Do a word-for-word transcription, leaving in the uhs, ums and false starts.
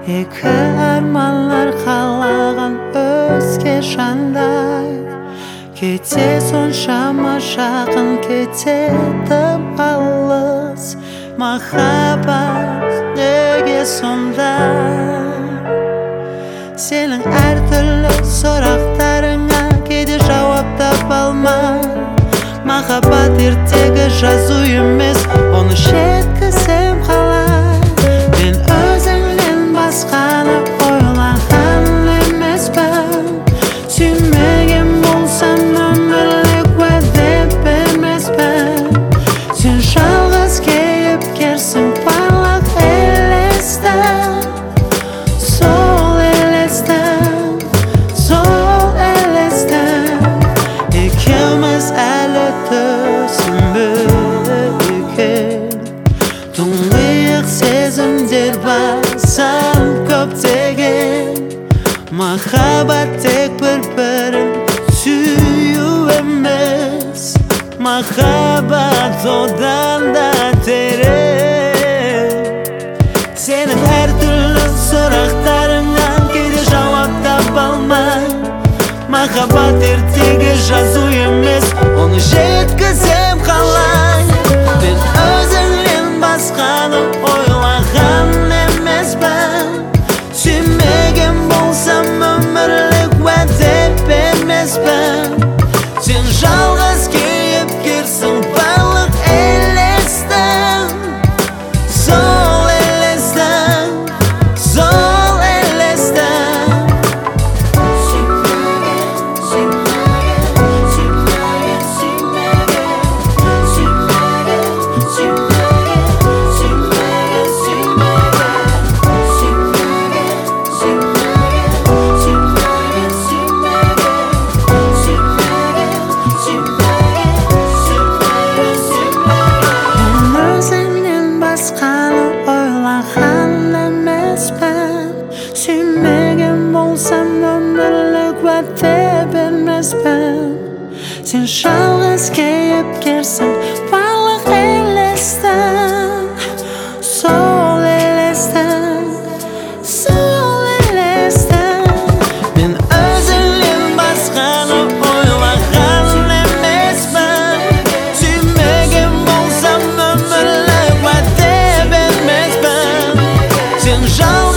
Эки арманлар калаган өзге жандай, кете соншама жакын, кете тым алыс. Махаббат неге сондай? Senin her türlü soraqtarыңа кейде жауап таба алмай, махаббат ертегі жазу емес, оны жеткізем қалай? Мен өзіңнен басқаны ойлаған емеспін, сүймеген болсам өмірлік уәде бермеспін. Сен жалғыз кейіпкерсің, барлық елестен, сол елестен, сол елестен. Екеуміз әлі түсінбеген тұңғиық сезімдер басам көптеген. Махаббат тек бір-бірін сүю емес, махаббат одан да терең. Senin her türlü soraqtarыңа кейде жауап таба алмай, махаббат ертегі жазу емес, оны жеткізем қалай? Мен өзіңнен басқаны ойлаған емеспін, сүймеген болсам өмірлік уәде бермеспін. Сен жалғыз кейіпкерсің, барлық елестен, сол елестен, сол елестен. Сүймеген, сүймеген, сүймеген, сүймеген, сүймеген, сүймеген, сүймеген, сүймеген, сүймеген, сүймеген, сүймеген, Мен өзіңнен басқаны ойлаған емеспін, сүймеген болсам өмірлік уәде бермеспін. Сен жалғыз кейіпкерсің, барлық елестен, сол елестен, сол елестен. Мен өзіңнен басқаны ойлаған емеспін, сүймеген болсам өмірлік уәде бермеспін. Сен жалғыз